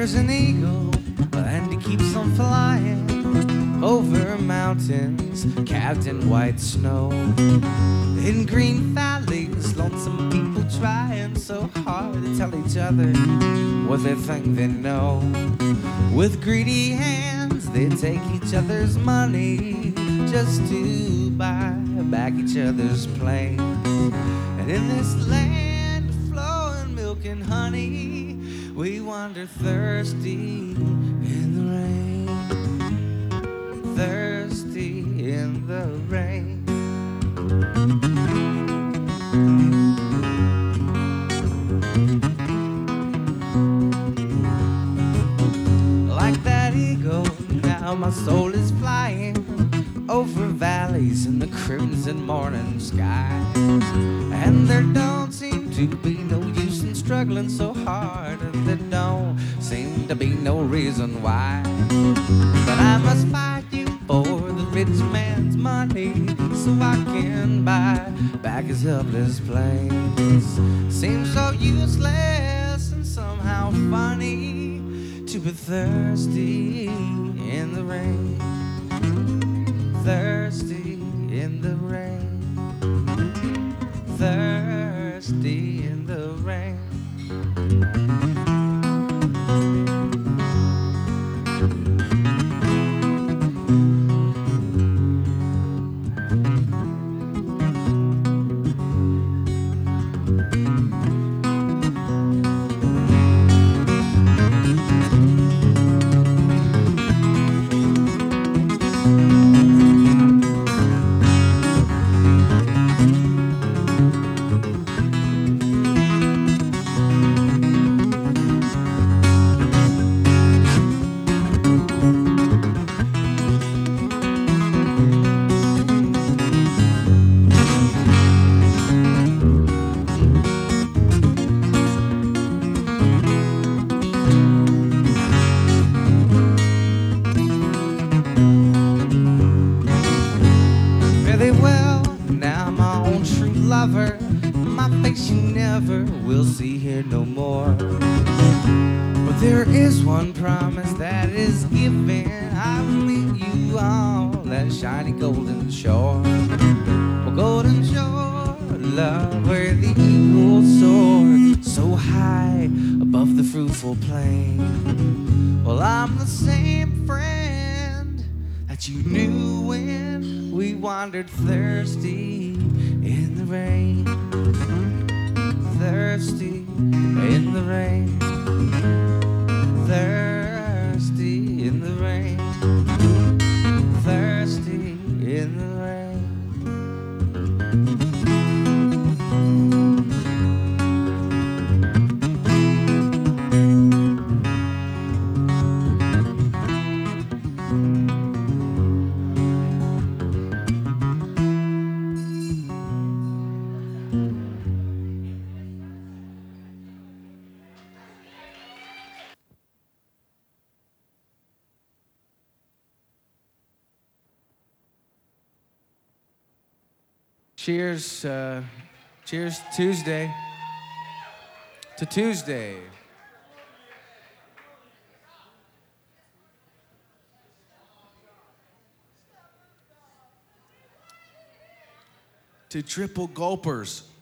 There's an eagle, and he keeps on flying over mountains capped in white snow. In green valleys, lonesome people trying so hard to tell each other what they think they know. With greedy hands, they take each other's money just to buy back each other's planes. And in this land flowing milk and honey, we wander thirsty in the rain. Thirsty in the rain. Like that eagle, now my soul is flying over valleys in the crimson morning sky. And there don't seem to be no use in struggling so hard, and there don't seem to be no reason why. But I must fight you for the rich man's money, so I can buy back his helpless planes. Seems so useless and somehow funny to be thirsty in the rain. Thirsty in the rain. Thirsty in the rain. Very well, now my own true lover, my face you never will see here no more. But there is one promise that is given, I will meet you on that shiny golden shore. Oh, golden shore, love, where the eagle soared so high above the fruitful plain. Well, I'm the same friend that you knew when we wandered thirsty in the rain. Thirsty in the rain. Thirsty in the rain. Thirsty in the rain. Cheers, cheers Tuesday to Tuesday. To triple gulpers.